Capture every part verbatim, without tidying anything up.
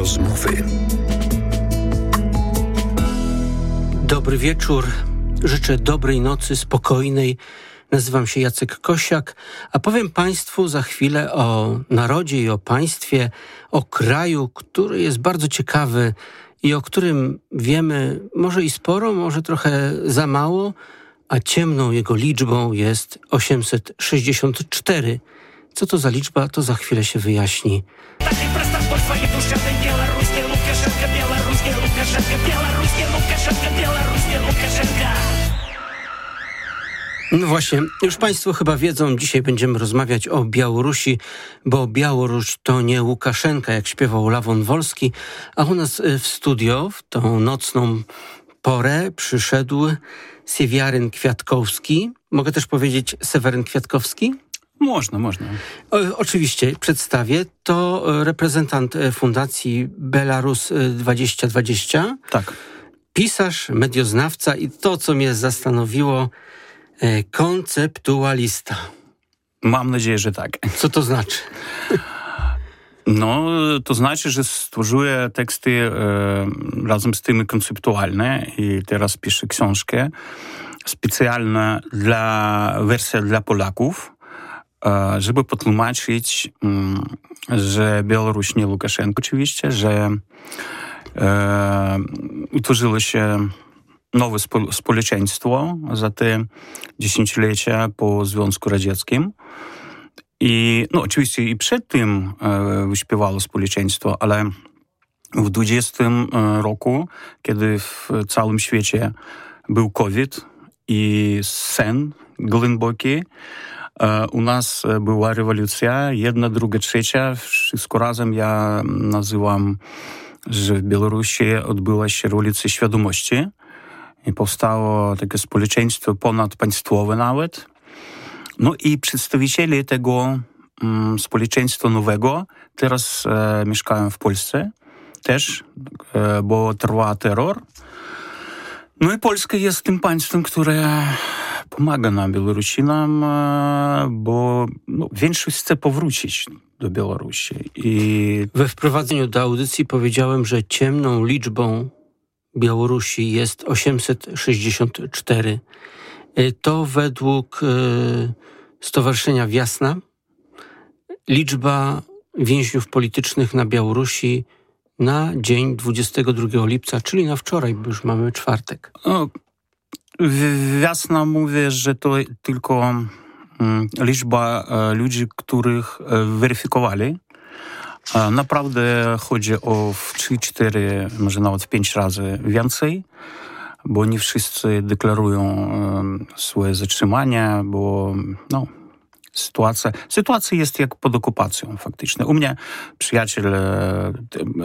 Rozmowy. Dobry wieczór. Życzę dobrej nocy, spokojnej. Nazywam się Jacek Kosiak, a powiem Państwu za chwilę o narodzie i o państwie, o kraju, który jest bardzo ciekawy i o którym wiemy może i sporo, może trochę za mało, a ciemną jego liczbą jest osiemset sześćdziesiąt cztery. Co to za liczba, to za chwilę się wyjaśni. No właśnie, już Państwo chyba wiedzą, dzisiaj będziemy rozmawiać o Białorusi, bo Białoruś to nie Łukaszenka, jak śpiewał Lawon Wolski, a u nas w studio w tą nocną porę przyszedł Siewiaryn Kwiatkowski. Mogę też powiedzieć Seweryn Kwiatkowski? Można, można. O, oczywiście, przedstawię. To reprezentant Fundacji Belarus dwadzieścia dwadzieścia. Tak. Pisarz, medioznawca i to, co mnie zastanowiło, konceptualista. Mam nadzieję, że tak. Co to znaczy? No, to znaczy, że stworzyłem teksty e, razem z tym konceptualne i teraz piszę książkę specjalna dla, wersja dla Polaków, e, żeby potłumaczyć, m, że Białoruś nie Łukaszenko oczywiście, że e, utworzyło się nowe spo, społeczeństwo za te dziesięciolecia po Związku Radzieckim. I no, oczywiście i przed tym e, wyśpiewało społeczeństwo, ale w dwudziestym roku, kiedy w całym świecie był COVID i sen głęboki, e, u nas była rewolucja, jedna, druga, trzecia, wszystko razem ja nazywam, że w Białorusi odbyła się rewolucja świadomości i powstało takie społeczeństwo ponadpaństwowe nawet. No i przedstawiciele tego um, społeczeństwa nowego teraz e, mieszkają w Polsce też, e, bo trwa terror. No i Polska jest tym państwem, które pomaga nam, Białorusinom, e, bo no, większość chce powrócić do Białorusi. I we wprowadzeniu do audycji powiedziałem, że ciemną liczbą Białorusi jest osiemset sześćdziesiąt cztery. To według y, Stowarzyszenia Wiasna liczba więźniów politycznych na Białorusi na dzień dwudziestego drugiego lipca, czyli na wczoraj, bo już mamy czwartek. No, Wiasna mówi, że to tylko mm, liczba e, ludzi, których e, weryfikowali. E, naprawdę chodzi o w trzy cztery, może nawet w pięć razy więcej, bo nie wszyscy deklarują e, swoje zatrzymania, bo no, sytuacja, sytuacja jest jak pod okupacją faktycznie. U mnie przyjaciel, e,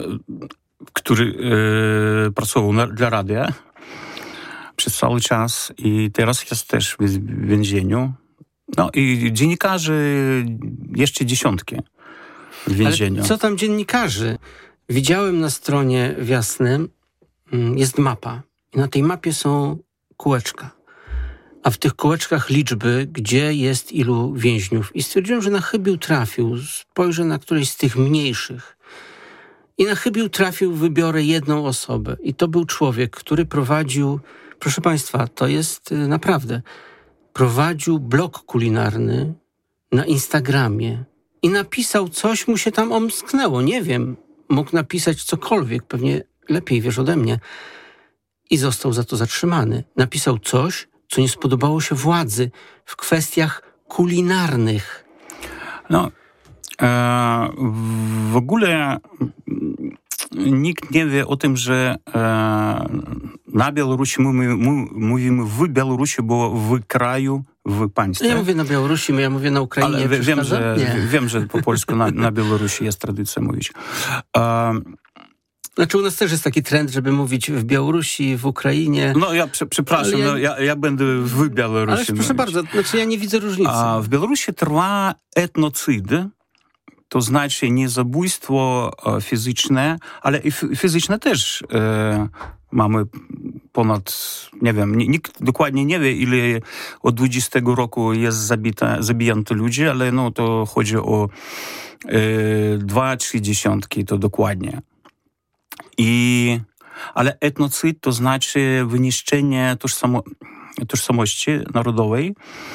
który e, pracował na, dla radia przez cały czas i teraz jest też w więzieniu. No i dziennikarzy jeszcze dziesiątki w więzieniu. Ale co tam dziennikarzy? Widziałem na stronie Wiasny, jest mapa. I na tej mapie są kółeczka. A w tych kółeczkach liczby, gdzie jest ilu więźniów. I stwierdziłem, że na chybił trafił. Spojrzę na którejś z tych mniejszych. I na chybił trafił, wybiorę jedną osobę. I to był człowiek, który prowadził, proszę Państwa, to jest naprawdę, prowadził blog kulinarny na Instagramie. I napisał coś, mu się tam omsknęło. Nie wiem, mógł napisać cokolwiek, pewnie lepiej wiesz ode mnie. I został za to zatrzymany. Napisał coś, co nie spodobało się władzy w kwestiach kulinarnych. No, e, w ogóle nikt nie wie o tym, że e, na Białorusi mówimy, mówimy w Białorusi, bo w kraju, w państwie. Ja mówię na Białorusi, ja mówię na Ukrainie. Ale wiem, że, wiem, że po polsku na, na Białorusi jest tradycja mówić. E, Znaczy u nas też jest taki trend, żeby mówić w Białorusi, w Ukrainie. No ja prze, przepraszam, ja... No, ja, ja będę w Białorusi. Ale proszę mówić. Bardzo, znaczy ja nie widzę różnicy. A w Białorusi trwa etnocyd, to znaczy nie zabójstwo fizyczne, ale i fizyczne też e, mamy ponad, nie wiem, nikt dokładnie nie wie, ile od dwudziestego roku jest zabita, zabijano ludzi, ale no to chodzi o e, dwa, trzy dziesiątki, to dokładnie. I, ale etnocyd to znaczy wyniszczenie tożsamo, tożsamości narodowej.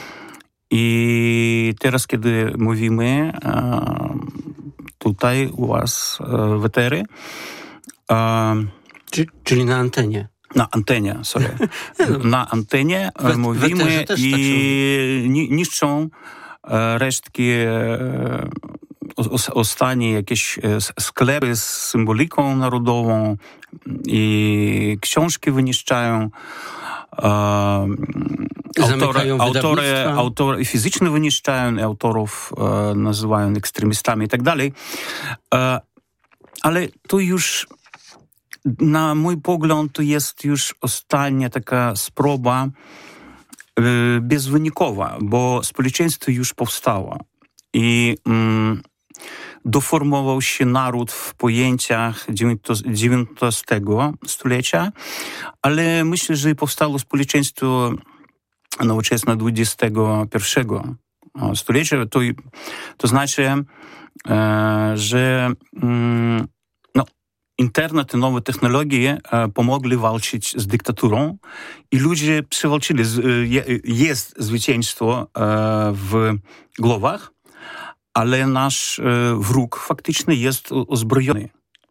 I teraz, kiedy mówimy e, tutaj u was e, w etery, e, czyli na antenie. Na antenie, sorry. Na antenie we, mówimy i tak niszczą e, resztki, e, ostatnie jakieś sklepy z symboliką narodową i książki wyniszczają. E, autory, autory, autory fizycznie wyniszczają, autorów e, nazywają ekstremistami i tak dalej. E, ale to już na mój pogląd to jest już ostatnia taka sproba e, bezwynikowa, bo społeczeństwo już powstało i mm, doformował się naród w pojęciach dziewiętnastego stulecia, ale myślę, że powstało społeczeństwo nowoczesne dwudziestego pierwszego stulecia. To, to znaczy, e, że mm, no, internet i nowe technologie e, pomogli walczyć z dyktaturą i ludzie przewalczyli. Je, jest zwycięstwo e, w głowach, ale nasz e, wróg faktycznie jest uzbrojony.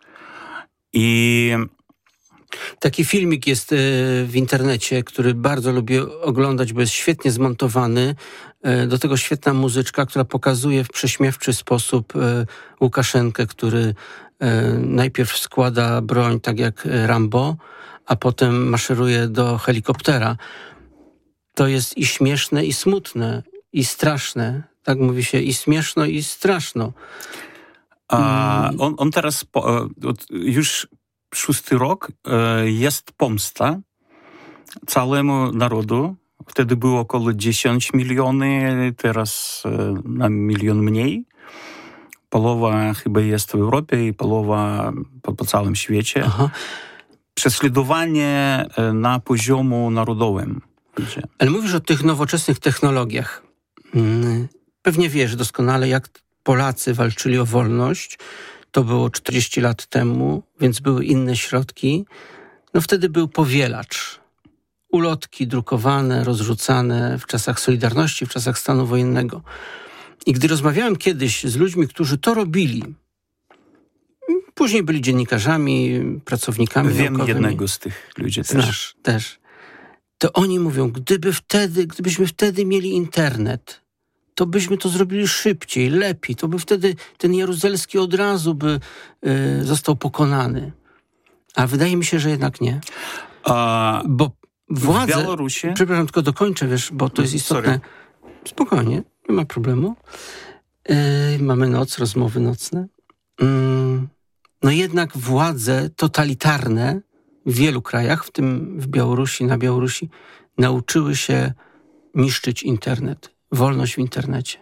I taki filmik jest w internecie, który bardzo lubię oglądać, bo jest świetnie zmontowany. Do tego świetna muzyczka, która pokazuje w prześmiewczy sposób Łukaszenkę, który najpierw składa broń tak jak Rambo, a potem maszeruje do helikoptera. To jest i śmieszne, i smutne, i straszne. Tak mówi się, i śmieszno, i straszno. A on, on teraz po, już szósty rok e, jest pomsta całemu narodu. Wtedy było około dziesięć milionów, teraz e, na milion mniej. Połowa chyba jest w Europie i połowa po, po całym świecie. Aha. Prześladowanie e, na poziomie narodowym. Ale mówisz o tych nowoczesnych technologiach. Pewnie wiesz doskonale, jak Polacy walczyli o wolność. To było czterdzieści lat temu, więc były inne środki. No wtedy był powielacz. Ulotki drukowane, rozrzucane w czasach Solidarności, w czasach stanu wojennego. I gdy rozmawiałem kiedyś z ludźmi, którzy to robili, później byli dziennikarzami, pracownikami Wiem naukowymi. jednego z tych ludzi też. Znasz, też. To oni mówią, gdyby wtedy, gdybyśmy wtedy mieli internet, to byśmy to zrobili szybciej, lepiej. To by wtedy ten Jaruzelski od razu by y, został pokonany. A wydaje mi się, że jednak nie. A bo władze... W Białorusi... Przepraszam, tylko dokończę, wiesz, bo to jest istotne. Sorry. Spokojnie, nie ma problemu. Yy, mamy noc, rozmowy nocne. Yy, no jednak władze totalitarne w wielu krajach, w tym w Białorusi, na Białorusi, nauczyły się niszczyć internet. Wolność w internecie.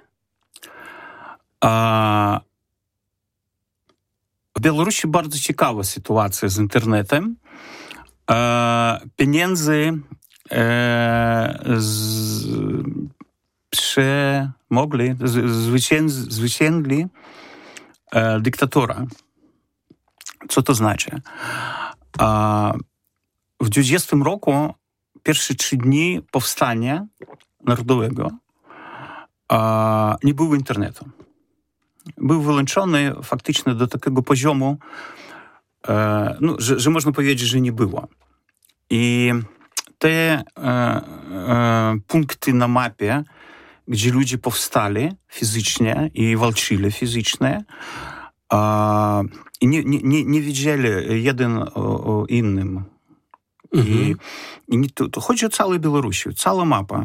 A w Białorusi bardzo ciekawa sytuacja z internetem. E, pieniędzy e, z, przemogli, zwyciężyli e, dyktatura. Co to znaczy? E, w dwudziestym roku, pierwsze trzy dni powstania narodowego, e, nie było internetu. Był wyłączony faktycznie do takiego poziomu, e, no, że, że można powiedzieć, że nie było. I te e, e, punkty na mapie, gdzie ludzie powstali fizycznie i walczyli fizycznie, e, i nie, nie, nie wiedzieli jeden o, o innym. Mhm. I, i nie, to, to chodzi o całą Białorusię, cała mapa.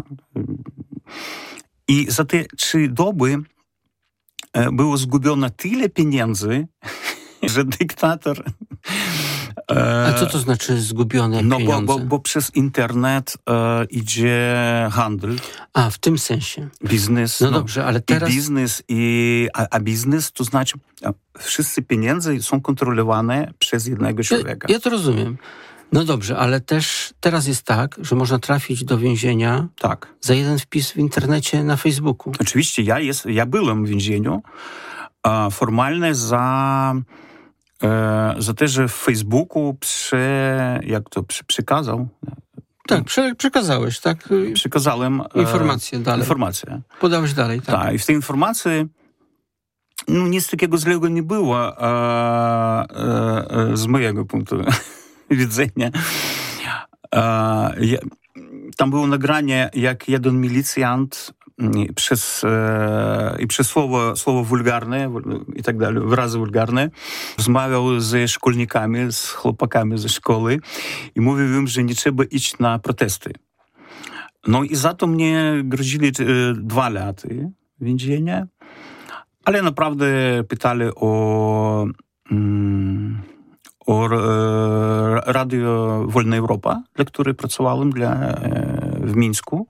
I za te trzy doby było zgubione tyle pieniędzy, że dyktator... A co to znaczy zgubione no pieniądze? No bo, bo, bo przez internet e, idzie handel. A, w tym sensie. Biznes. No, no dobrze, ale teraz... I biznes, i, a, a biznes to znaczy a, wszyscy pieniądze są kontrolowane przez jednego człowieka. Ja, ja to rozumiem. No dobrze, ale też teraz jest tak, że można trafić do więzienia tak. za jeden wpis w internecie na Facebooku. Oczywiście, ja, jest, ja byłem w więzieniu a, formalnie za e, za to, że w Facebooku prze, jak to, prze, przekazał? Tak, prze, przekazałeś, tak? Przekazałem e, informację dalej. Informację. Podałeś dalej, tak. Tak, i w tej informacji no, nic takiego złego nie było e, e, z mojego punktu widzenia. E, ja, tam było nagranie, jak jeden milicjant przez, e, i przez słowo, słowo wulgarne i tak dalej, wyrazy wulgarne, rozmawiał ze szkolnikami, z chłopakami ze szkoły i mówił im, że nie trzeba iść na protesty. No i za to mnie grozili e, dwa lata więzienia, ale naprawdę pytali o, mm, o e, Radio Wolna Europa, dla której pracowałem dla, e, w Mińsku.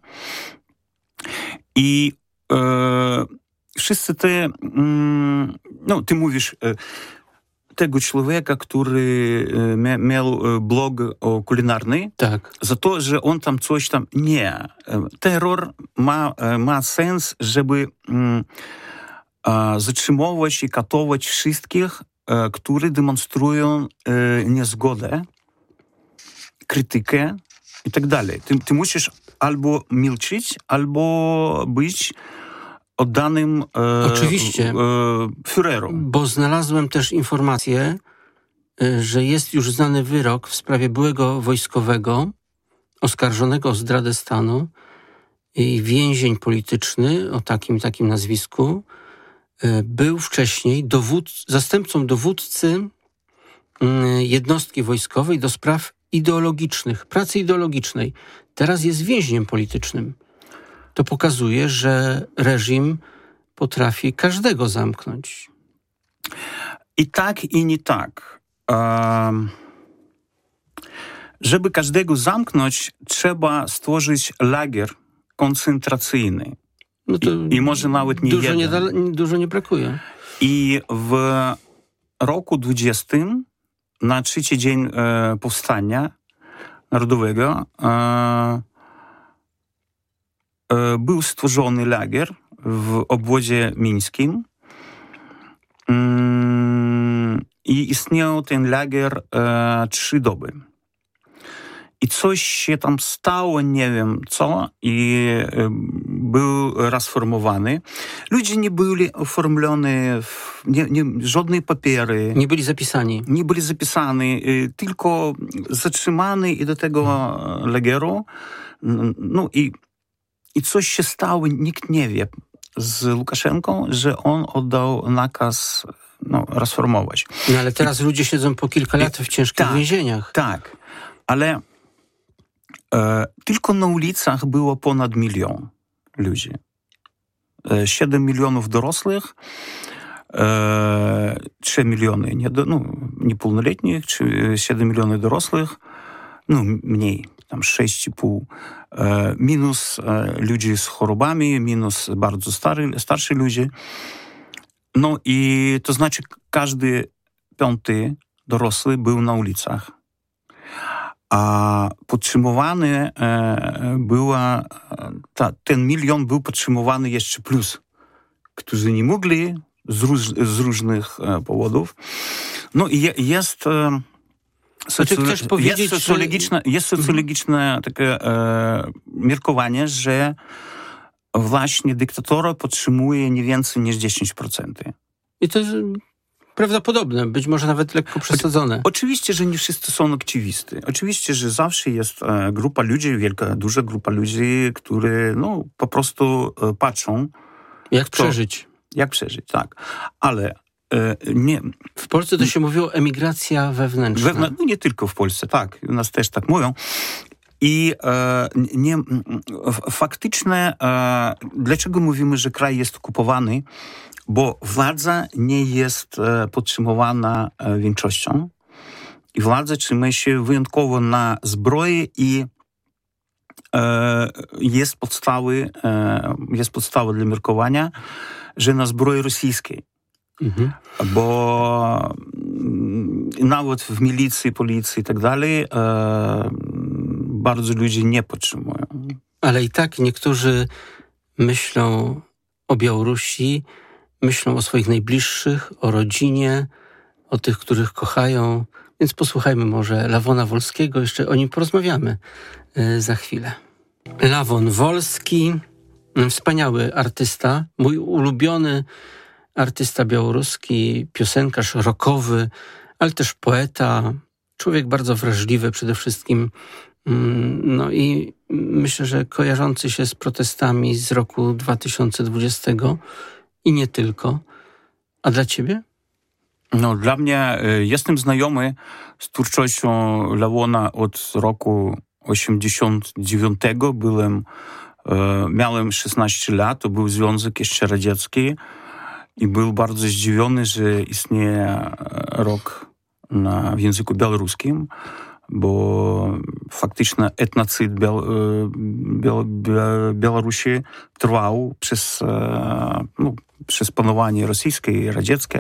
I e, wszyscy te, mm, no ty mówisz, e, tego człowieka, który e, mia, miał blog o kulinarny, tak. za to, że on tam coś tam... Nie. Terror ma, ma sens, żeby mm, e, zatrzymywać i katować wszystkich, e, którzy demonstrują e, niezgodę, krytykę i tak dalej. Ty, ty musisz albo milczeć, albo być oddanym e, Oczywiście. E, Führerom. Bo znalazłem też informację, e, że jest już znany wyrok w sprawie byłego wojskowego oskarżonego o zdradę stanu i więzień polityczny o takim takim nazwisku e, był wcześniej dowódc, zastępcą dowódcy e, jednostki wojskowej do spraw ideologicznych, pracy ideologicznej. Teraz jest więźniem politycznym. To pokazuje, że reżim potrafi każdego zamknąć. I tak, i nie tak. Um, żeby każdego zamknąć, trzeba stworzyć lager koncentracyjny. No to I, I może nawet nie dużo jeden. Nie, dużo nie brakuje. I w roku dwudziestym, na trzeci dzień e, powstania narodowego, e, e, był stworzony lager w obwodzie mińskim. Mm, I istniał ten lager e, trzy doby. I coś się tam stało, nie wiem co, i e, był rasformowany. Ludzie nie byli oformleni, w, nie, nie, żadne papiery. Nie byli zapisani. Nie byli zapisani, e, tylko zatrzymani i do tego lageru. No i, i coś się stało, nikt nie wie z Łukaszenką, że on oddał nakaz no, rasformować. No ale teraz I, ludzie siedzą po kilka lat w ciężkich tak, więzieniach. Tak, ale e, tylko na ulicach było ponad milion ludzi. E, siedem milionów dorosłych, e, trzy miliony nie, no, niepełnoletnich, czy siedem milionów dorosłych, no mniej, tam sześć i pół. E, minus e, ludzi z chorobami, minus bardzo stary, starsi ludzie. No i to znaczy każdy piąty dorosły był na ulicach. A podtrzymywany e, była, ta, ten milion był podtrzymywany jeszcze plus, którzy nie mogli z, róż, z różnych e, powodów. No i je, jest... E, Socy... Chcesz powiedzieć, jest socjologiczne, że... jest socjologiczne takie e, miarkowanie, że właśnie dyktatora podtrzymuje nie więcej niż dziesięć procent. I to jest prawdopodobne, być może nawet lekko przesadzone. Oczywiście, że nie wszyscy są aktywisty. Oczywiście, że zawsze jest e, grupa ludzi, wielka, duża grupa ludzi, które no, po prostu e, patrzą. Jak kto, przeżyć. Jak przeżyć, tak. Ale e, nie... W Polsce to się mówi o emigracja wewnętrzna. Wewnę, no nie tylko w Polsce, tak. U nas też tak mówią. I e, nie, faktyczne, e, dlaczego mówimy, że kraj jest okupowany? Bo władza nie jest e, podtrzymywana e, większością i władza trzyma się wyjątkowo na zbroi i e, jest podstawy, e, jest podstawa dla miarkowania, że na zbroi rosyjskiej. Mhm. Bo m, nawet w milicji, policji i tak dalej e, bardzo ludzi nie podtrzymują. Ale i tak niektórzy myślą o Białorusi, myślą o swoich najbliższych, o rodzinie, o o tych, których kochają. Więc posłuchajmy może Lawona Wolskiego, jeszcze o nim porozmawiamy y, za chwilę. Lawon Wolski, wspaniały artysta, mój ulubiony artysta białoruski, piosenkarz rockowy, ale też poeta, człowiek bardzo wrażliwy przede wszystkim. No i myślę, że kojarzący się z protestami z roku dwa tysiące dwudziestego i nie tylko. A dla ciebie? No, dla mnie, jestem znajomy z twórczością Lawona od roku osiemdziesiątego dziewiątego. Byłem, miałem szesnaście lat, to był Związek jeszcze radziecki i był bardzo zdziwiony, że istnieje rok na, w języku białoruskim, bo faktycznie etnocyd Biał, Biał, Białorusi trwał przez, no, przez panowanie rosyjskie i radzieckie.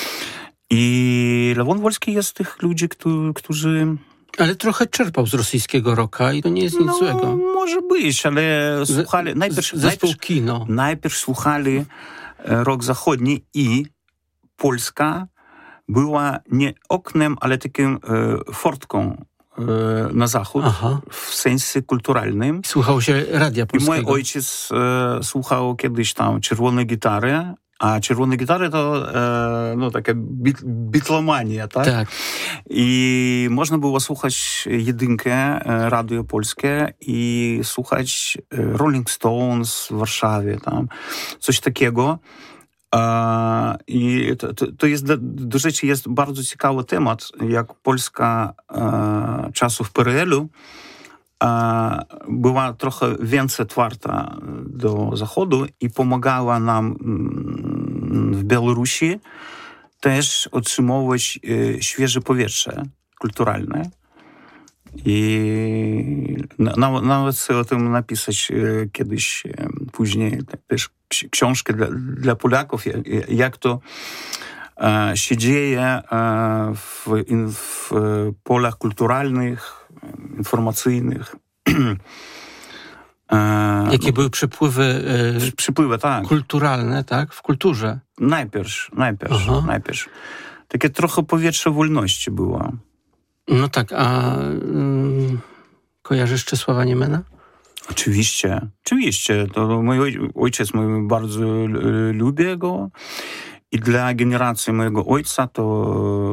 I Lawon Wolski jest z tych ludzi, którzy... Ale trochę czerpał z rosyjskiego rocka i to nie jest nic no, złego. Może być, ale słuchali... Najpierw, zespół najpierw, kino. Najpierw słuchali rock zachodni i Polska była nie oknem, ale takim e, fortką e, na zachód. Aha. W sensie kulturalnym. Słuchał się radia polskiego. I mój ojciec e, słuchał kiedyś tam czerwonej gitary, a czerwone gitary to e, no, taka bit, bitlomania, tak? Tak. I można było słuchać jedynkę, e, radio polskie i słuchać e, Rolling Stones w Warszawie, tam coś takiego. E, I to, to, to jest, do rzeczy jest bardzo ciekawy temat, jak Polska e, czasów P R L-u e, była trochę więcej otwarta do Zachodu i pomagała nam w Białorusi też otrzymywać e, świeże powietrze kulturalne. I na, nawet chcę o tym napisać e, kiedyś, e, później też książkę dla, dla Polaków, jak, jak to e, się dzieje e, w, in, w polach kulturalnych, informacyjnych. e, Jakie no, były przepływy, e, przepływy tak. kulturalne, tak? W kulturze. Najpierw, najpierw, najpierw. Takie trochę powietrze wolności było. No tak, a mm, kojarzysz Czesława Niemena? Oczywiście, oczywiście. To mój ojciec, mój bardzo lubię go i dla generacji mojego ojca to,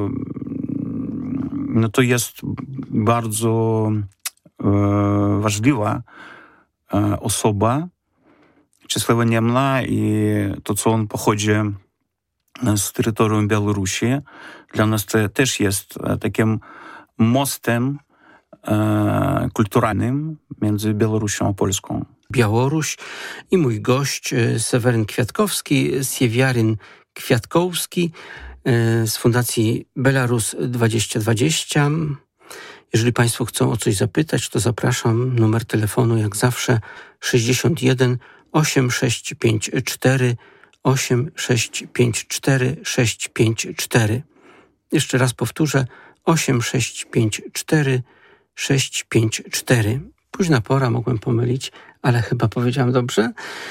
no to jest bardzo e, ważliwa e, osoba Czesława Niemna i to, co on pochodzi z terytorium Białorusi, dla nas to też jest takim mostem e, kulturalnym między Białorusią a Polską. Białoruś i mój gość Seweryn Kwiatkowski, Siewiaryn Kwiatkowski z Fundacji Belarus dwadzieścia dwadzieścia. Jeżeli Państwo chcą o coś zapytać, to zapraszam. Numer telefonu jak zawsze sześćdziesiąt jeden osiemset sześćdziesiąt pięć cztery osiem sześć pięć cztery sześć pięć cztery. Jeszcze raz powtórzę osiem sześć pięć cztery sześć pięć cztery. Późna pora, mogłem pomylić, ale chyba powiedziałam dobrze.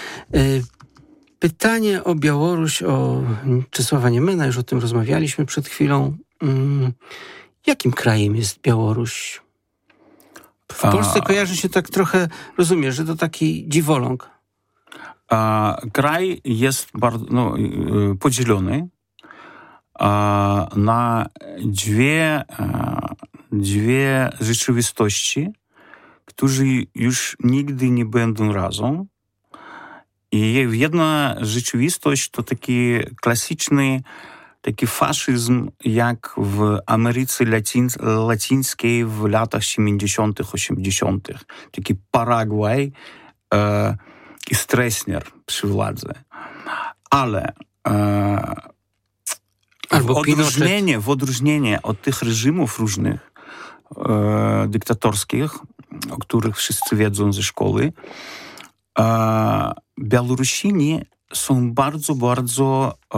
Pytanie o Białoruś, o Czesława Niemena, już o tym rozmawialiśmy przed chwilą. Jakim krajem jest Białoruś? W Polsce kojarzy się tak trochę, rozumiesz, że to taki dziwoląg. A, kraj jest bardzo no, podzielony a, na dwie, a, dwie rzeczywistości, które już nigdy nie będą razem. I jedna rzeczywistość to taki klasyczny taki faszyzm, jak w Ameryce Latin- Latyńskiej w latach siedemdziesiątych, osiemdziesiątych. Taki Paragwaj e, i Stroessner przy władzy. Ale e, w, odróżnienie, w odróżnienie od tych reżimów różnych e, dyktatorskich, o których wszyscy wiedzą ze szkoły, e, Białorusini są bardzo, bardzo e,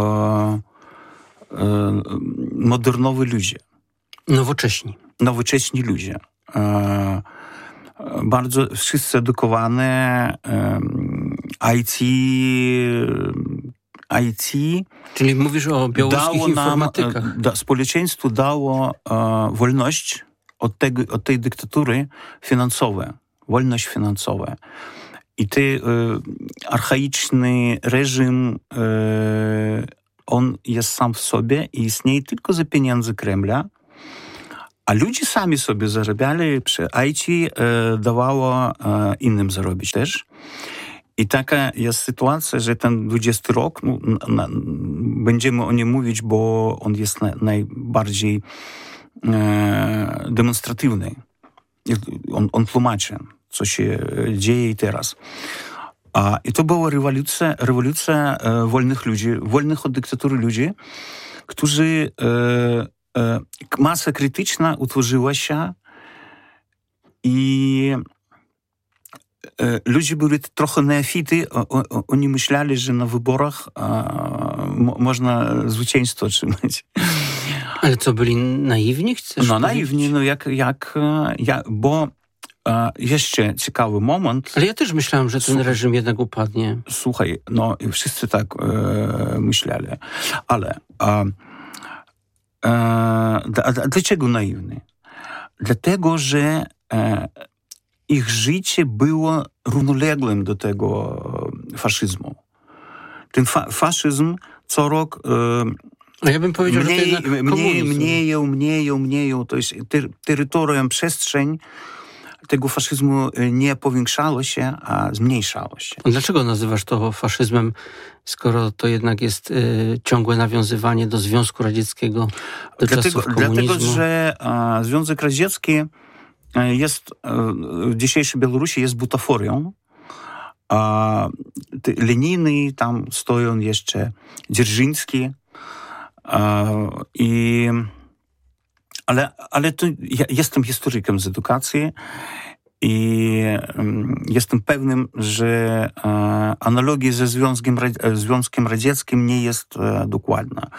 e, modernowi ludzie. Nowocześni. Nowocześni ludzie. E, bardzo wszyscy edukowane, e, I T, I T... Czyli mówisz o białoruskich informatykach. Nam, da, społeczeństwu dało e, wolność od, tego, od tej dyktatury finansowej. Wolność finansowa. I ten e, archaiczny reżim, e, on jest sam w sobie i istnieje tylko za pieniądze Kremla, a ludzie sami sobie zarabiali, przy I T e, dawało e, innym zarobić też. I taka jest sytuacja, że ten dwudziesty rok, no, na, będziemy o nim mówić, bo on jest na, najbardziej e, demonstratywny. On, on tłumaczy, co się dzieje teraz. A, I to była rewolucja, rewolucja e, wolnych ludzi, wolnych od dyktatury ludzi, którzy e, e, masa krytyczna utworzyła się i ludzie byli trochę neofity, oni myśleli, że na wyborach można zwycięstwo otrzymać. Ale co, byli naiwni? Chcesz no naiwni, no jak, jak, jak bo jeszcze ciekawy moment. Ale ja też myślałem, że ten Słuchaj, reżim jednak upadnie. Słuchaj, no wszyscy tak e, myśleli, ale e, e, dlaczego naiwni? Dlatego, że e, ich życie było równoległym do tego faszyzmu. Ten fa- faszyzm co rok e, ja bym powiedział, mniej, że to jednak mniej, mniej, mniej, mniej, to jest ter- terytorium, przestrzeń tego faszyzmu nie powiększało się, a zmniejszało się. Dlaczego nazywasz to faszyzmem, skoro to jednak jest y, ciągłe nawiązywanie do Związku Radzieckiego, do dlatego, czasów komunizmu? Dlatego, że a, Związek Radziecki jest, w dzisiejszej Białorusi jest butaforią. A, Leniny, tam stoją jeszcze Dzierżyński. A, i, ale, ale to ja jestem historykiem z edukacji i um, jestem pewnym, że e, analogia ze Związkiem, Związkiem Radzieckim nie jest e, dokładna.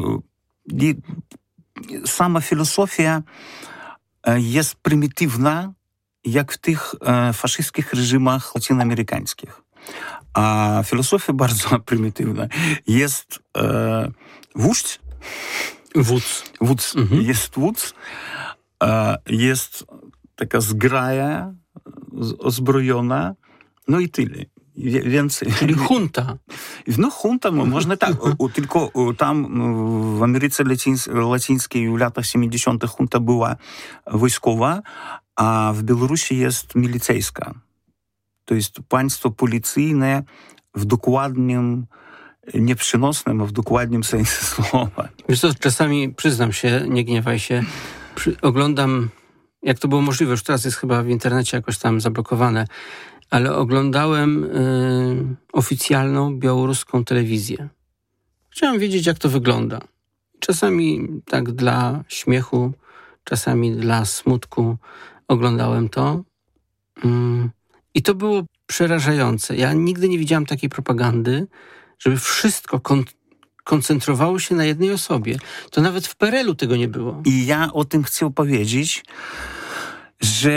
I sama filozofia jest prymitywna, jak w tych e, faszystskich reżimach latynoamerykańskich. A filozofia bardzo prymitywna. Jest e, wódz. Wódz. Wódz. Mhm. Jest wódz. E, jest taka zgraja ozbrojona. No i tyle. Więcej. Czyli junta. No junta, można tak. Tylko tam w Ameryce Łacińskiej w latach siedemdziesiątych junta była wojskowa, a w Białorusi jest milicejska. To jest państwo policyjne w dokładnym, nie przynosnym, a w dokładnym sensie słowa. Wiesz co, czasami, przyznam się, nie gniewaj się, przy, oglądam, jak to było możliwe, już teraz jest chyba w internecie jakoś tam zablokowane, ale oglądałem y, oficjalną białoruską telewizję. Chciałem wiedzieć, jak to wygląda. Czasami tak dla śmiechu, czasami dla smutku oglądałem to. Y, I to było przerażające. Ja nigdy nie widziałem takiej propagandy, żeby wszystko kon- koncentrowało się na jednej osobie. To nawet w P R L u tego nie było. I ja o tym chcę powiedzieć, że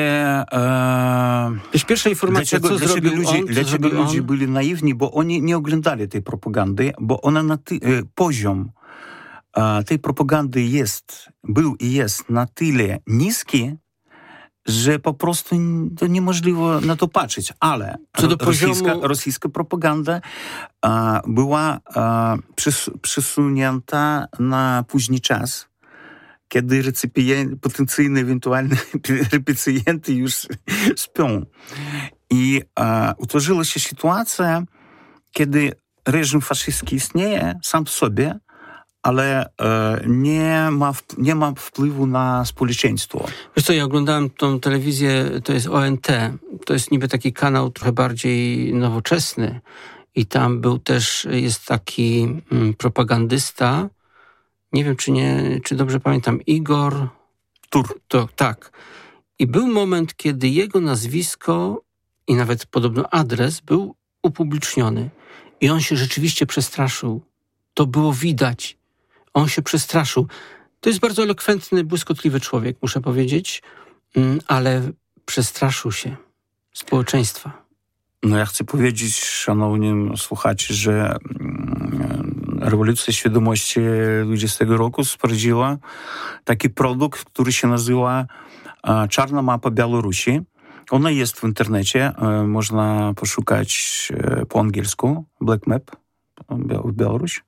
e, to jest pierwsza informacja, dlaczego, co zrobił ludzie, on, co dlaczego zrobił ludzie on? byli naiwni, bo oni nie oglądali tej propagandy, bo ona na ty, e, poziom e, tej propagandy jest, był i jest na tyle niski, że po prostu to niemożliwe na to patrzeć. Ale co do rosyjska, poziomu... rosyjska propaganda e, była e, przys, przesunięta na późny czas, kiedy recypient, potencjalne, ewentualne recypienty już śpią. I e, utworzyła się sytuacja, kiedy reżim faszystowski istnieje sam w sobie, ale e, nie, ma, nie ma wpływu na społeczeństwo. Wiesz co, ja oglądałem tą telewizję, to jest O N T, to jest niby taki kanał trochę bardziej nowoczesny i tam był też, jest taki mm, propagandysta, nie wiem, czy nie, czy dobrze pamiętam, Igor Tur. To, tak. I był moment, kiedy jego nazwisko i nawet podobno adres był upubliczniony. I on się rzeczywiście przestraszył. To było widać. On się przestraszył. To jest bardzo elokwentny, błyskotliwy człowiek, muszę powiedzieć, ale przestraszył się społeczeństwa. No ja chcę powiedzieć szanownym słuchaczom, że rewolucja świadomości dwudziestego roku sprawdziła taki produkt, który się nazywa Czarna mapa Białorusi. Ona jest w internecie, można poszukać po angielsku, Black Map Białoruś.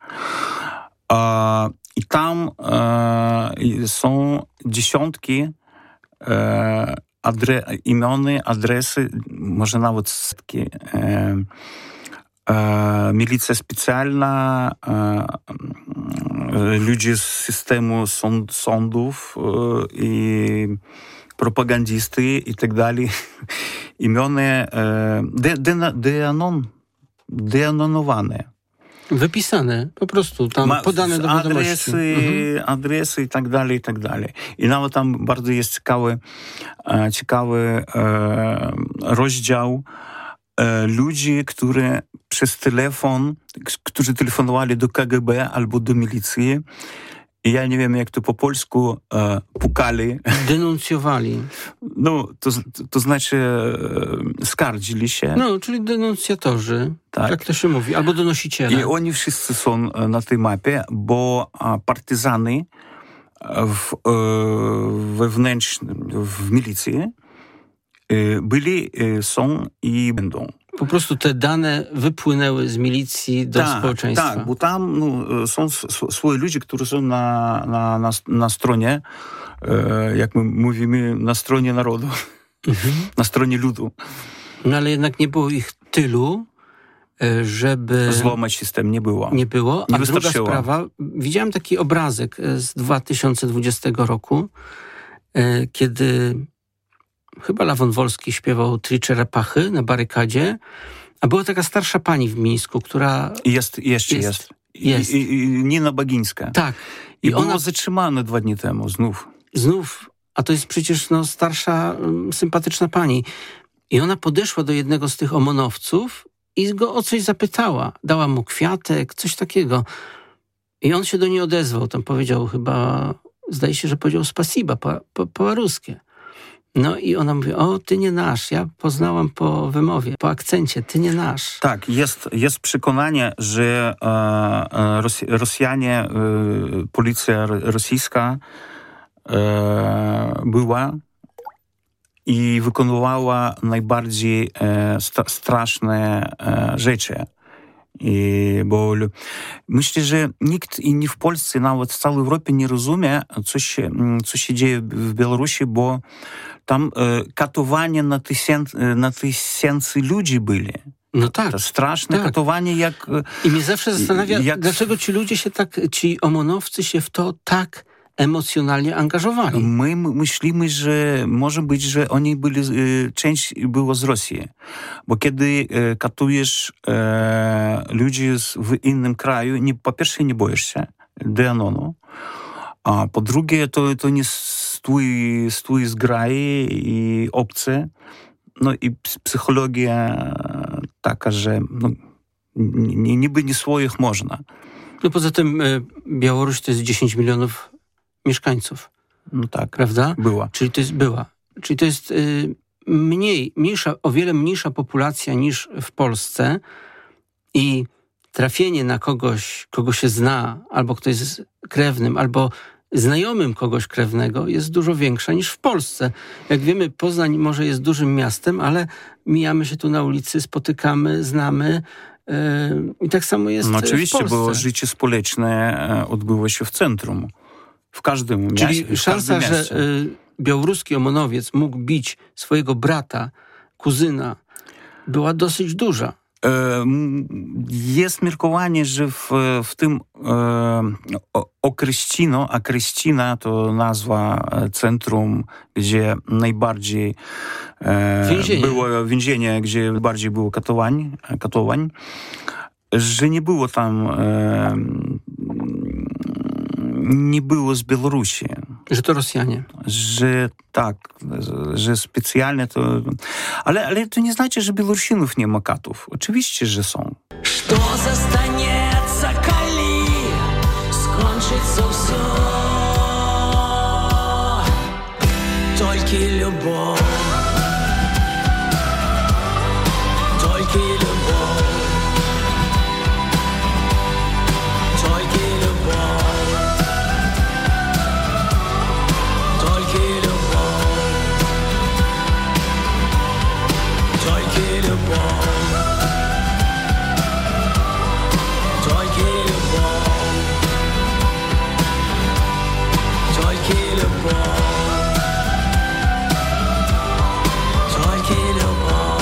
I tam są dziesiątki adre, imiony, adresy, może nawet setki. Milicja specjalna, ludzie z systemu sąd, sądów i propagandisty i tak dalej. Imiony de, de, deanon, deanonowane. Wypisane, po prostu tam Ma, podane do wiadomości. Adresy, mhm. adresy i tak dalej, i tak dalej. I nawet tam bardzo jest ciekawy, ciekawy rozdział ludzi, którzy przez telefon, którzy telefonowali do K G B albo do milicji. I ja nie wiem, jak to po polsku e, pukali. Denuncjowali. No, to, to znaczy e, skardzili się. No, czyli denuncjatorzy. Tak. Tak to się mówi. Albo donosiciele. I oni wszyscy są na tej mapie, bo partyzany w, e, wewnętrznym, w milicji e, byli, e, są i będą. Po prostu te dane wypłynęły z milicji do tak, społeczeństwa. Tak, bo tam no, są swoje ludzie, którzy są na, na, na, na stronie, e, jak my mówimy, na stronie narodu, mhm. na stronie ludu. No ale jednak nie było ich tylu, żeby... Złamać system nie było. Nie było, nie a druga sprawa, widziałem taki obrazek z dwa tysiące dwudziestego roku, kiedy... Chyba Lawon Wolski śpiewał Trzy Czerepachy na barykadzie, a była taka starsza pani w Mińsku, która... Jest, jeszcze jest. jest. jest. I, i, Nina Bagińska. Tak. I, I ona było zatrzymane dwa dni temu, znów. Znów, a to jest przecież no, starsza, sympatyczna pani. I ona podeszła do jednego z tych omonowców i go o coś zapytała. Dała mu kwiatek, coś takiego. I on się do niej odezwał. Tam powiedział chyba, zdaje się, że powiedział spasiba po, po, po ruskie. No i ona mówi, o, ty nie nasz. Ja poznałam po wymowie, po akcencie, ty nie nasz. Tak, jest, jest przekonanie, że e, Ros- Rosjanie, e, policja rosyjska e, była i wykonywała najbardziej e, st- straszne e, rzeczy. I, bo myślę, że nikt i nie w Polsce, nawet w całej Europie nie rozumie, co się, co się dzieje w Białorusi, bo tam e, katowania na, tysięc, na tysięcy ludzi byli. No tak. To straszne tak. katowanie jak... I mnie zawsze zastanawia, jak... dlaczego ci ludzie się tak, ci omonowcy się w to tak emocjonalnie angażowali. My myślimy, że może być, że oni byli, część była z Rosji. Bo kiedy katujesz e, ludzi w innym kraju, nie, po pierwsze nie boisz się deanonu, a po drugie to, to nie stój, stój zgrai i obcy. No i psychologia taka, że no, niby nie swoich można. No poza tym Białoruś to jest dziesięć milionów mieszkańców. No tak. Prawda? Była. Czyli to jest była. Czyli to jest y, mniej, mniejsza, o wiele mniejsza populacja niż w Polsce i trafienie na kogoś, kogo się zna, albo kto jest krewnym, albo znajomym kogoś krewnego jest dużo większa niż w Polsce. Jak wiemy, Poznań może jest dużym miastem, ale mijamy się tu na ulicy, spotykamy, znamy. Yy, I tak samo jest no w oczywiście, Polsce. bo życie społeczne odbyło się w centrum. W każdym mieście. Czyli szansa, że y, białoruski omonowiec mógł bić swojego brata, kuzyna, była dosyć duża. E, jest miarkowanie, że w, w tym e, Okreścino, a Kreścina to nazwa centrum, gdzie najbardziej e, więzienie. było więzienie, gdzie bardziej było katowań, katowań, że nie było tam e, nie było z Białorusi. Że to Rosjanie. Że tak, że specjalnie to... Ale, ale to nie znaczy, że Białorusinów nie ma katów. Oczywiście, że są. Что застанется, коли скончится все? Только любовь, только любовь, любов, тільки любов, тільки любов, тільки любов.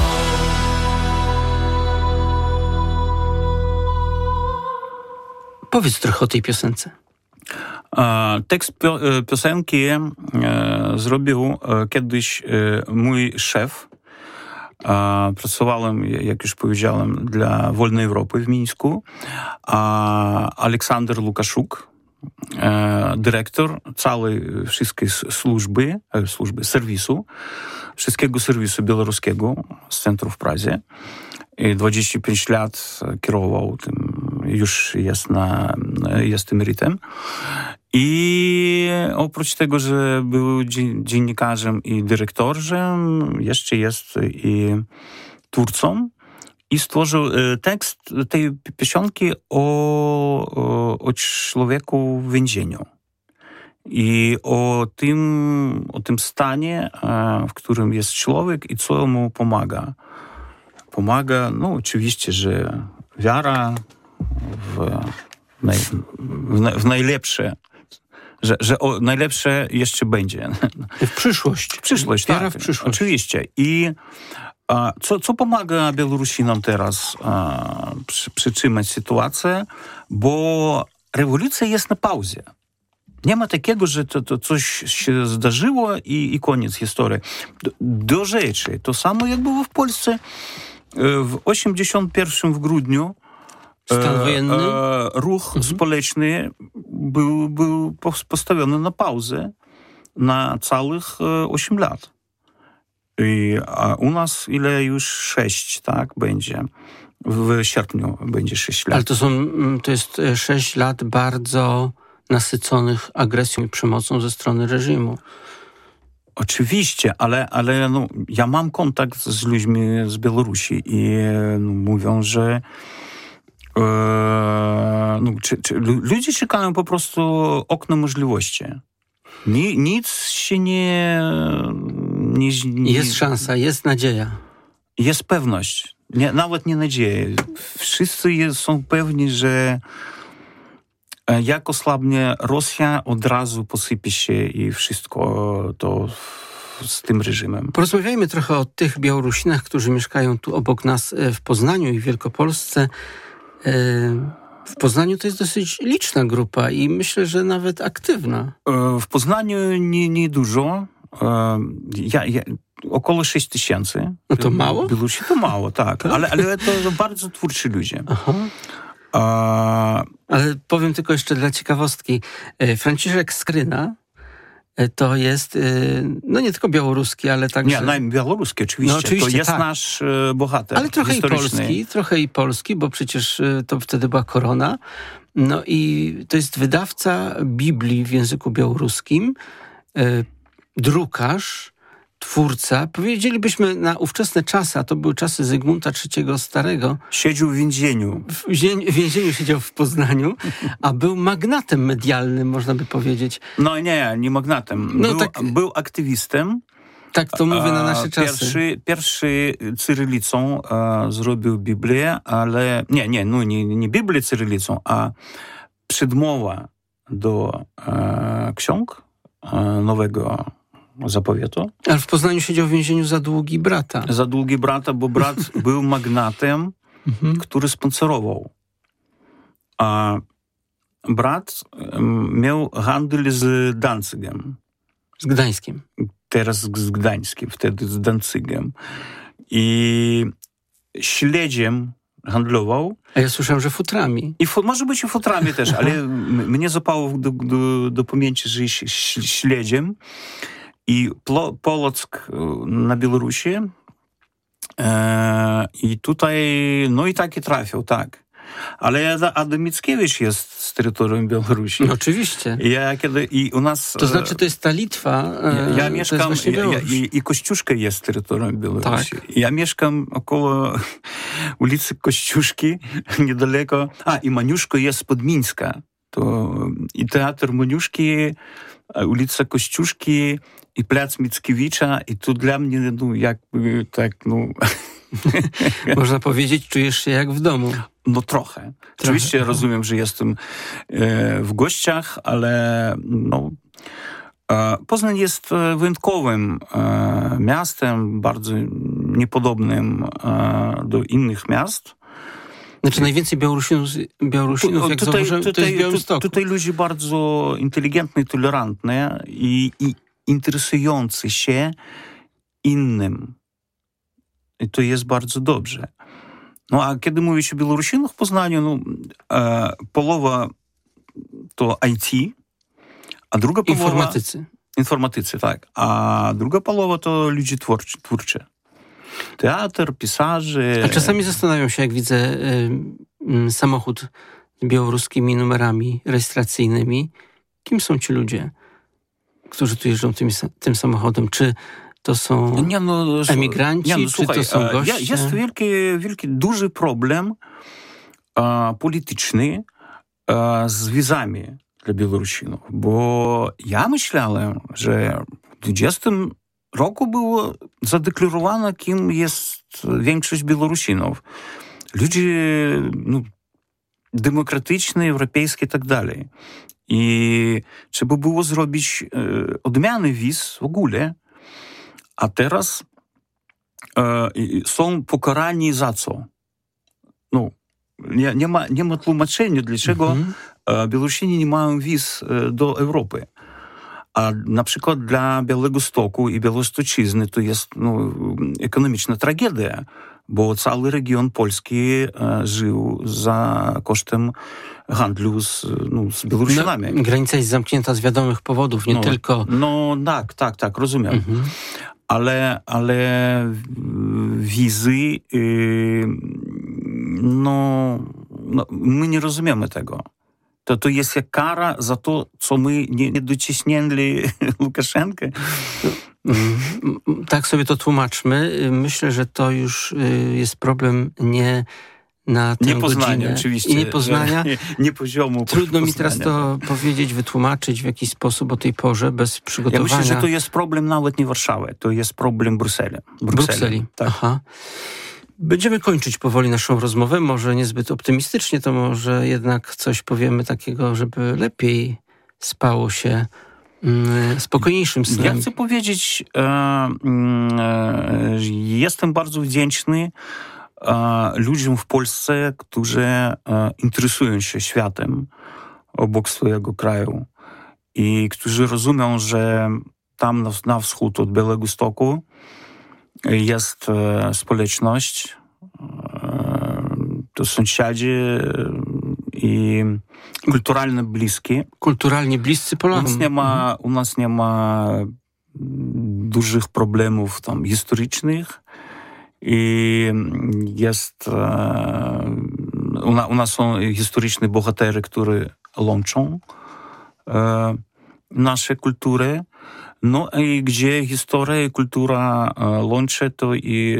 Powiedz trochę o tej piosence. Tekst piosenki zrobił kiedyś mój szef. Pracowałem, jak już powiedziałem, dla Wolnej Europy w Mińsku. Aleksander Łukaszuk, dyrektor całej wszystkiej służby, służby, serwisu, wszystkiego serwisu białoruskiego z centrum w Prazie. I dwadzieścia pięć lat kierował tym, już jest, na, jest emerytem. I oprócz tego, że był dziennikarzem i dyrektorem, jeszcze jest i twórcą. I stworzył tekst tej piosenki o, o, o człowieku w więzieniu. I o tym, o tym stanie, w którym jest człowiek i co mu pomaga. Pomaga, no oczywiście, że wiara w, naj, w, w najlepsze, że, że o, najlepsze jeszcze będzie. W przyszłość. W przyszłość, wiara tak, w przyszłość. Oczywiście. I a, co, co pomaga Białorusinom teraz a, przy, przytrzymać sytuację, bo rewolucja jest na pauzie. Nie ma takiego, że to, to coś się zdarzyło i, i koniec historii. Do, do rzeczy. To samo jak było w Polsce w osiemdziesiątym pierwszym w grudniu. Stan wojenny? E, ruch mhm. społeczny był, był postawiony na pauzę na całych osiem lat. I, a u nas ile już sześć, tak, będzie. W sierpniu będzie sześć lat. Ale to są, to jest sześć lat bardzo nasyconych agresją i przemocą ze strony reżimu. Oczywiście, ale, ale no, ja mam kontakt z ludźmi z Białorusi i no, mówią, że e, no, czy, czy, ludzie czekają po prostu okno możliwości. Ni, nic się nie, nie, nie... Jest szansa, jest nadzieja. Jest pewność. Nie, nawet nie nadzieja. Wszyscy jest, są pewni, że jak osłabnie Rosja, od razu posypie się i wszystko to z tym reżimem. Porozmawiajmy trochę o tych Białorusinach, którzy mieszkają tu obok nas w Poznaniu i w Wielkopolsce. W Poznaniu to jest dosyć liczna grupa i myślę, że nawet aktywna. W Poznaniu nie, nie dużo. Ja, ja, około sześć tysięcy. No to mało? Białorusi to mało, tak. Ale, ale to bardzo twórczy ludzie. Aha. A... Ale powiem tylko jeszcze dla ciekawostki. Franciszek Skryna to jest, no nie tylko białoruski, ale także... Nie, no, białoruski oczywiście. No, oczywiście. To jest tak. Nasz bohater. Ale trochę i polski, trochę i polski, bo przecież to wtedy była korona. No i to jest wydawca Biblii w języku białoruskim, drukarz, twórca, powiedzielibyśmy na ówczesne czasy, a to były czasy Zygmunta trzeciego Starego. Siedział w więzieniu. W więzieniu siedział w Poznaniu, a był magnatem medialnym, można by powiedzieć. No nie, nie magnatem. No był, tak, był aktywistą. Tak to mówię na nasze czasy. Pierwszy, pierwszy cyrylicą e, zrobił Biblię, ale nie, nie, no nie, nie Biblię cyrylicą, a przedmowa do e, ksiąg e, Nowego Zapowietu. Ale w Poznaniu siedział w więzieniu za długi brata. Za długi brata, bo brat był magnatem, który sponsorował. A brat miał handel z Danzigiem. Z Gdańskiem. Teraz z Gdańskiem, wtedy z Danzigiem. I śledziem handlował. A ja słyszałem, że futrami. I fu- może być i futrami też, ale m- mnie zapało do, do, do pamięci, że śledziem. I Plo- Polock na Białorusi. E, I tutaj, no i taki trafił, tak. Ale Adam Mickiewicz jest z terytorium Białorusi. No, oczywiście. Ja kiedy, i u nas, to znaczy, to jest ta Litwa. Ja, ja mieszkam, ja, ja, i, i Kościuszka jest z terytorium Białorusi. Tak. Ja mieszkam około ulicy Kościuszki, niedaleko. A, i Maniuszko jest spod Mińska. To, i teatr Maniuszki, ulica Kościuszki i plac Mickiewicza. I to dla mnie, no, jakby tak, no... Można powiedzieć, czujesz się jak w domu. No trochę. Oczywiście aha. rozumiem, że jestem e, w gościach, ale no, e, Poznań jest wyjątkowym e, miastem, bardzo niepodobnym e, do innych miast. Znaczy najwięcej Białorusinów, Białorusinów jak tutaj, zauważyłem, tutaj, to jest w Białymstoku. Tutaj ludzie bardzo inteligentni, tolerantni i, i interesujący się innym. I to jest bardzo dobrze. No a kiedy mówi się o Białorusinach w Poznaniu, no, e, połowa to I T, a druga połowa... Informatycy. Informatycy, tak. A druga połowa to ludzie twórczy, twórcze. Teatr, pisarze... A czasami zastanawiam się, jak widzę y, y, samochód z białoruskimi numerami rejestracyjnymi. Kim są ci ludzie, którzy tu jeżdżą tym, tym samochodem? Czy to są nie, no, emigranci, nie, no, czy słuchaj, to są goście? Jest wielki, wielki, duży problem e, polityczny e, z wizami dla Białorusinów, bo ja myślałem, że w dwudziestym roku było zadeklarowane, kim jest większość Białorusinów. Ludzie no, demokratyczni, europejscy i tak dalej. I trzeba było zrobić e, odmiany wiz w ogóle, a teraz e, są pokarani za co? No, nie, nie, ma, nie ma tłumaczenia, dlaczego mhm. e, Białorusini nie mają wiz e, do Europy. A na przykład dla Białegostoku i Białostoczyzny to jest no, ekonomiczna tragedia, bo cały region Polski e, żył za kosztem handlu z, no, z Białorusinami. No, granica jest zamknięta z wiadomych powodów, nie no, tylko... No tak, tak, tak, rozumiem. Mhm. Ale, ale wizy, yy, no, no, my nie rozumiemy tego. To, to jest jak kara za to, co my nie, nie dociśnili Łukaszenkę. Tak sobie to tłumaczmy. Myślę, że to już jest problem nie na tę nie Poznania, godzinę. oczywiście. I nie Poznania. Nie, nie poziomu Trudno Poznania. mi teraz to powiedzieć, wytłumaczyć w jakiś sposób o tej porze, bez przygotowania. Ja myślę, że to jest problem nawet nie Warszawy, to jest problem Brukseli. Brukseli. Brukseli. Tak. Aha. Będziemy kończyć powoli naszą rozmowę, może niezbyt optymistycznie, to może jednak coś powiemy takiego, żeby lepiej spało się mm, spokojniejszym snem. Ja chcę powiedzieć, e, e, jestem bardzo wdzięczny e, ludziom w Polsce, którzy e, interesują się światem obok swojego kraju i którzy rozumią, że tam na, na wschód od Białegostoku jest e, społeczność, e, to sąsiedzi i kulturalnie bliskie. Kulturalnie bliscy Polakom. U nas nie ma, u nas nie ma dużych problemów tam historycznych i jest e, u, na, u nas są historyczne bohatery, które łączą e, nasze kultury. No i gdzie historia i kultura łączy, to i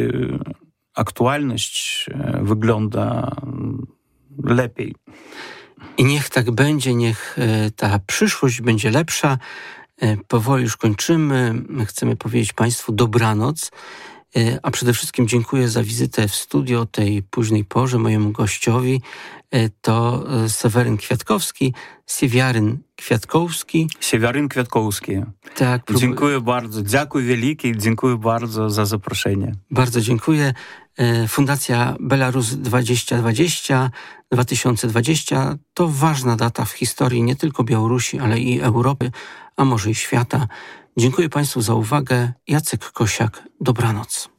aktualność wygląda lepiej. I niech tak będzie, niech ta przyszłość będzie lepsza. Powoli już kończymy. Chcemy powiedzieć Państwu dobranoc, a przede wszystkim dziękuję za wizytę w studio o tej późnej porze. Mojemu gościowi to Seweryn Kwiatkowski, Siewiaryn Kwiatkowski. Siewiaryn Kwiatkowski. Tak, prób... Dziękuję bardzo. Dziękuję wielkie. Dziękuję bardzo za zaproszenie. Bardzo dziękuję. Fundacja Belarus dwadzieścia dwadzieścia dwa tysiące dwadzieścia to ważna data w historii nie tylko Białorusi, ale i Europy, a może i świata. Dziękuję Państwu za uwagę. Jacek Kosiak, dobranoc.